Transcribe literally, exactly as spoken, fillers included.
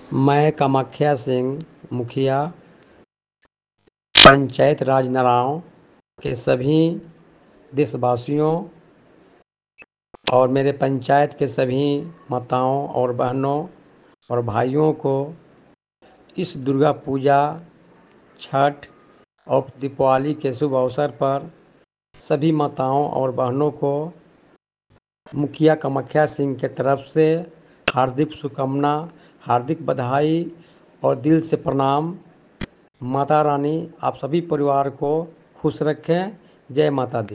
मैं कामाख्या सिंह मुखिया पंचायत राज नराँव के सभी देशवासियों और मेरे पंचायत के सभी माताओं और बहनों और भाइयों को इस दुर्गा पूजा, छठ और दीपावली के शुभ अवसर पर सभी माताओं और बहनों को मुखिया कामाख्या सिंह के तरफ से हार्दिक शुभकामना, हार्दिक बधाई और दिल से प्रणाम। माता रानी आप सभी परिवार को खुश रखें। जय माता दी।